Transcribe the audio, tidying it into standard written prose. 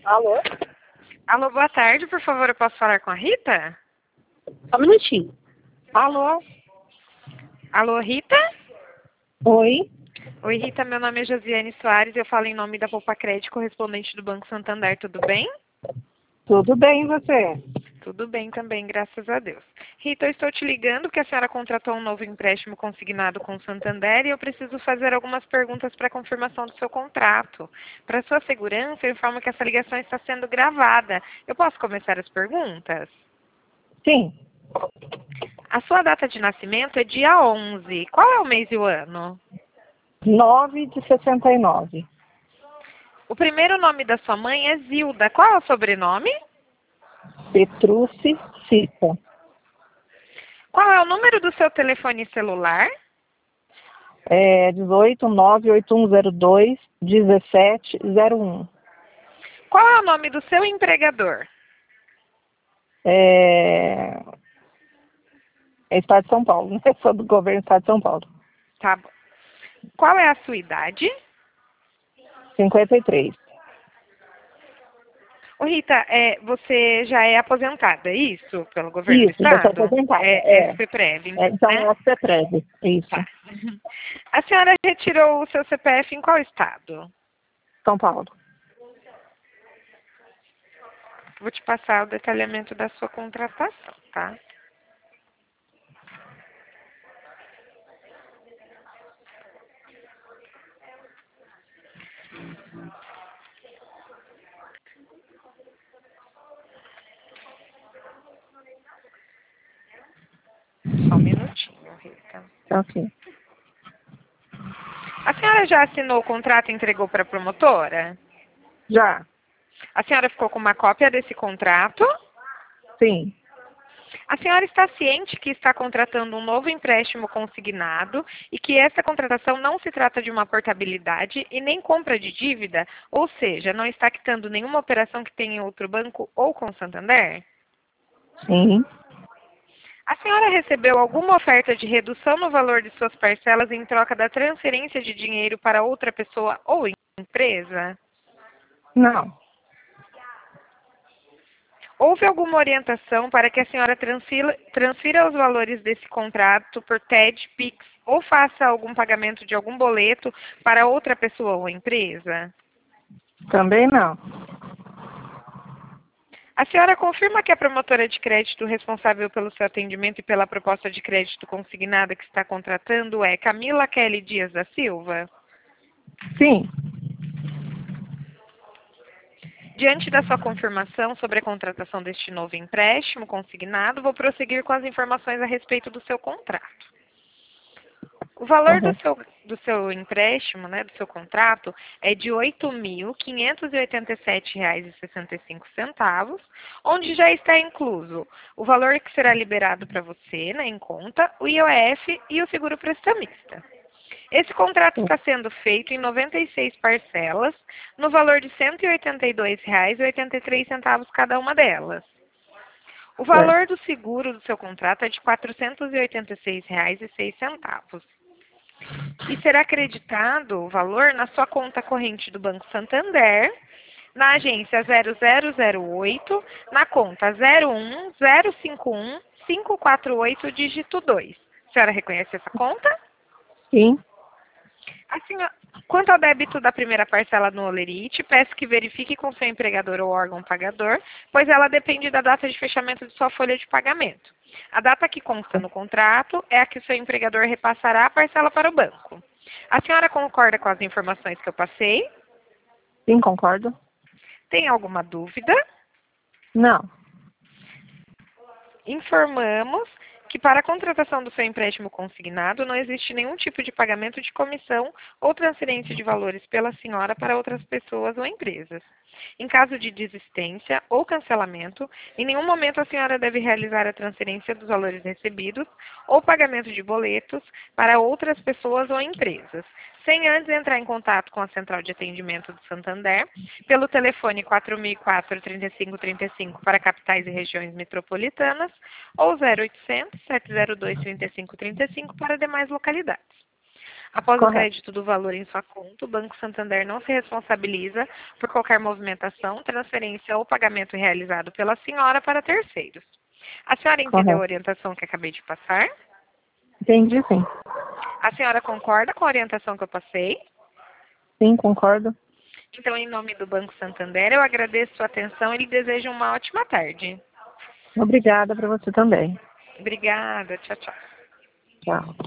Alô? Alô, boa tarde, por favor, eu posso falar com a Rita? Só um minutinho. Alô? Alô, Rita? Oi? Oi, Rita, meu nome é Josiane Soares, eu falo em nome da Poupa Crédito, correspondente do Banco Santander, tudo bem? Tudo bem, e você? Tudo bem também, graças a Deus. Rita, eu estou te ligando porque a senhora contratou um novo empréstimo consignado com o Santander e eu preciso fazer algumas perguntas para confirmação do seu contrato. Para sua segurança, eu informo que essa ligação está sendo gravada. Eu posso começar as perguntas? Sim. A sua data de nascimento é dia 11. Qual é o mês e o ano? 9 de 69. O primeiro nome da sua mãe é Zilda. Qual é o sobrenome? Petrucci Cipa. Qual é o número do seu telefone celular? 18 98102 1701. Qual é o nome do seu empregador? É Estado de São Paulo, né? Sou do governo do Estado de São Paulo. Tá bom. Qual é a sua idade? 53. Ô Rita, você já é aposentada, é isso? Pelo governo do Isso, já estou estado? aposentada. É SPPREV, Então, né? é CPREV. Isso. Tá. A senhora retirou o seu CPF em qual estado? São Paulo. Vou te passar o detalhamento da sua contratação, tá? Só um minutinho, Rita. Ok. A senhora já assinou o contrato e entregou para a promotora? Já. A senhora ficou com uma cópia desse contrato? Sim. A senhora está ciente que está contratando um novo empréstimo consignado e que essa contratação não se trata de uma portabilidade e nem compra de dívida, ou seja, não está quitando nenhuma operação que tenha em outro banco ou com o Santander? Sim. A senhora recebeu alguma oferta de redução no valor de suas parcelas em troca da transferência de dinheiro para outra pessoa ou empresa? Não. Houve alguma orientação para que a senhora transfira os valores desse contrato por TED, Pix ou faça algum pagamento de algum boleto para outra pessoa ou empresa? Também não. A senhora confirma que a promotora de crédito responsável pelo seu atendimento e pela proposta de crédito consignada que está contratando é Camila Kelly Dias da Silva? Sim. Diante da sua confirmação sobre a contratação deste novo empréstimo consignado, vou prosseguir com as informações a respeito do seu contrato. O valor Uhum. do seu empréstimo, né, do seu contrato, é de R$ 8.587,65, onde já está incluso o valor que será liberado para você, né, em conta, o IOF e o seguro prestamista. Esse contrato está sendo feito em 96 parcelas, no valor de R$ 182,83 cada uma delas. O valor do seguro do seu contrato é de R$ 486,06. E será acreditado o valor na sua conta corrente do Banco Santander, na agência 0008, na conta 01051-548, dígito 2. A senhora reconhece essa conta? Sim. Quanto ao débito da primeira parcela no Olerite, peço que verifique com seu empregador ou órgão pagador, pois ela depende da data de fechamento de sua folha de pagamento. A data que consta no contrato é a que seu empregador repassará a parcela para o banco. A senhora concorda com as informações que eu passei? Sim, concordo. Tem alguma dúvida? Não. Informamos que para a contratação do seu empréstimo consignado não existe nenhum tipo de pagamento de comissão ou transferência de valores pela senhora para outras pessoas ou empresas. Em caso de desistência ou cancelamento, em nenhum momento a senhora deve realizar a transferência dos valores recebidos ou pagamento de boletos para outras pessoas ou empresas, sem antes entrar em contato com a Central de Atendimento do Santander pelo telefone 4004-3535 para capitais e regiões metropolitanas ou 0800-702-3535 para demais localidades. Após o Correto. crédito do valor em sua conta, o Banco Santander não se responsabiliza por qualquer movimentação, transferência ou pagamento realizado pela senhora para terceiros. A senhora entendeu a Correto. orientação que acabei de passar? Entendi, sim. A senhora concorda com a orientação que eu passei? Sim, concordo. Então, em nome do Banco Santander, eu agradeço sua atenção e lhe desejo uma ótima tarde. Obrigada para você também. Obrigada. Tchau, tchau. Tchau.